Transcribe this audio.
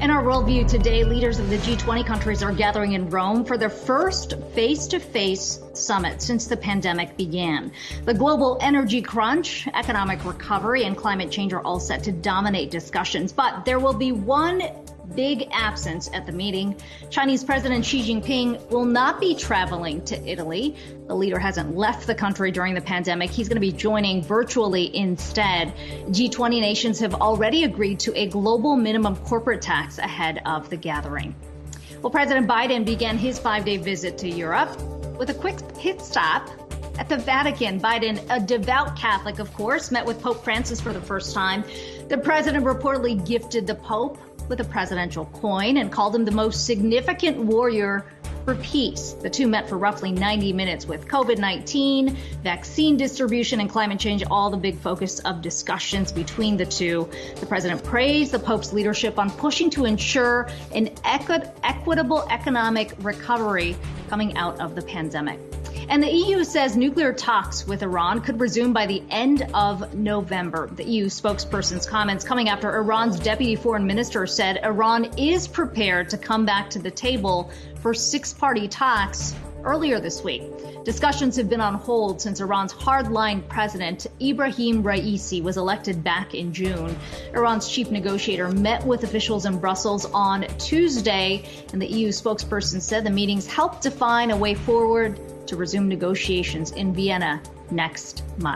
In our worldview today, leaders of the G20 countries are gathering in Rome for their first face-to-face summit since the pandemic began. The global energy crunch, economic recovery, and climate change are all set to dominate discussions. But there will be one big absence at the meeting. Chinese President Xi Jinping will not be traveling to Italy. The leader hasn't left the country during the pandemic. He's going to be joining virtually instead. G20 nations have already agreed to a global minimum corporate tax ahead of the gathering. Well, President Biden began his 5-day visit to Europe with a quick pit stop at the Vatican. Biden, a devout Catholic, of course, met with Pope Francis for the first time. The president reportedly gifted the Pope with a presidential coin and called him the most significant warrior for peace. The two met for roughly 90 minutes with COVID-19, vaccine distribution, and climate change, all the big focus of discussions between the two. The president praised the Pope's leadership on pushing to ensure an equitable economic recovery coming out of the pandemic. And the EU says nuclear talks with Iran could resume by the end of November. The EU spokesperson's comments coming after Iran's deputy foreign minister said Iran is prepared to come back to the table for six-party talks earlier this week. Discussions have been on hold since Iran's hardline president Ibrahim Raisi was elected back in June. Iran's chief negotiator met with officials in Brussels on Tuesday, and the EU spokesperson said the meetings helped define a way forward to resume negotiations in Vienna next month.